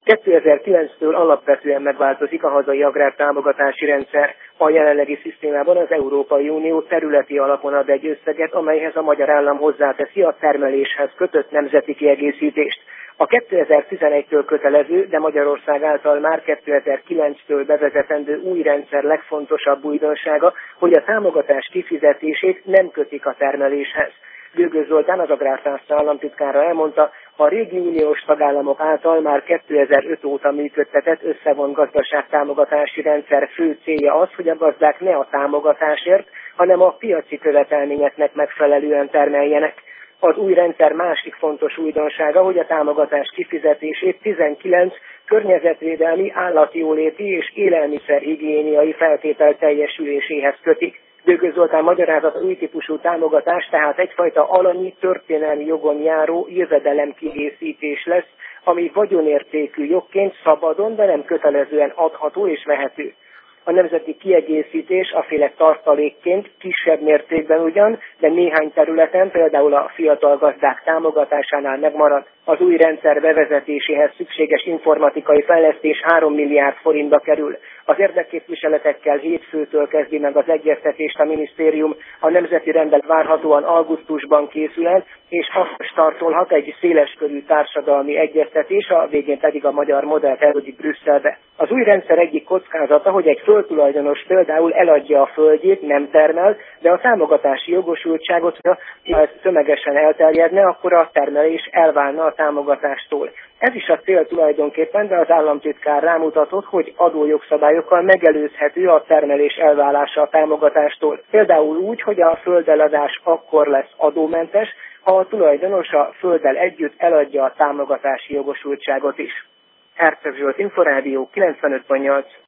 2009-től alapvetően megváltozik a hazai agrártámogatási rendszer. A jelenlegi szisztémában az Európai Unió területi alapon ad egy összeget, amelyhez a magyar állam hozzáteszi a termeléshez kötött nemzeti kiegészítést. A 2011-től kötelező, de Magyarország által már 2009-től bevezetendő új rendszer legfontosabb újdonsága, hogy a támogatás kifizetését nem kötik a termeléshez. Bőgő Zoltán, az Agrártászta államtitkára elmondta, a régi uniós tagállamok által már 2005 óta működtetett összevont gazdaságtámogatási rendszer fő célja az, hogy a gazdák ne a támogatásért, hanem a piaci követelményeknek megfelelően termeljenek. Az új rendszer másik fontos újdonsága, hogy a támogatás kifizetését 19 környezetvédelmi, állatjóléti és élelmiszerhigiéniai feltétel teljesüléséhez kötik. Bőgő Zoltán magyarázat, új típusú támogatás tehát egyfajta alanyi történelmi jogon járó jövedelemkiegészítés lesz, ami vagyonértékű jogként szabadon, de nem kötelezően adható és vehető. A nemzeti kiegészítés aféle tartalékként kisebb mértékben ugyan, de néhány területen, például a fiatal gazdák támogatásánál megmarad. Az új rendszer bevezetéséhez szükséges informatikai fejlesztés 3 milliárd forintba kerül. Az érdekképviseletekkel hétfőtől kezdi meg az egyeztetést a minisztérium, a nemzeti rendelet várhatóan augusztusban készül el, és azt startolhat egy széleskörű társadalmi egyeztetés, a végén pedig a magyar modell elhozik Brüsszelbe. Az új rendszer egyik kockázata, hogy egy földtulajdonos például eladja a földjét, nem termel, de a támogatási jogosultságot, ha ez tömegesen elterjedne, akkor a termelés elválna a támogatástól. Ez is a cél tulajdonképpen, de az államtitkár rámutatott, hogy adójogszabályokkal megelőzhető a termelés elválása a támogatástól. Például úgy, hogy a földeladás akkor lesz adómentes, ha a tulajdonos a földdel együtt eladja a támogatási jogosultságot is. Herceg Zsolt, Inforádió 95.8.